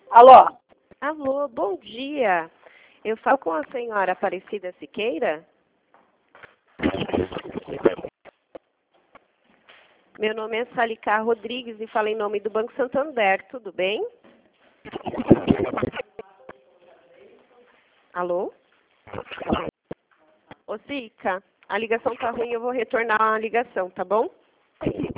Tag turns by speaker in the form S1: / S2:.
S1: Alô?
S2: Alô, bom dia. Eu falo com a senhora Aparecida Siqueira? Meu nome é Salicá Rodrigues e falo em nome do Banco Santander, tudo bem? Alô? Ô, Sica, a ligação tá ruim, eu vou retornar a ligação, tá bom?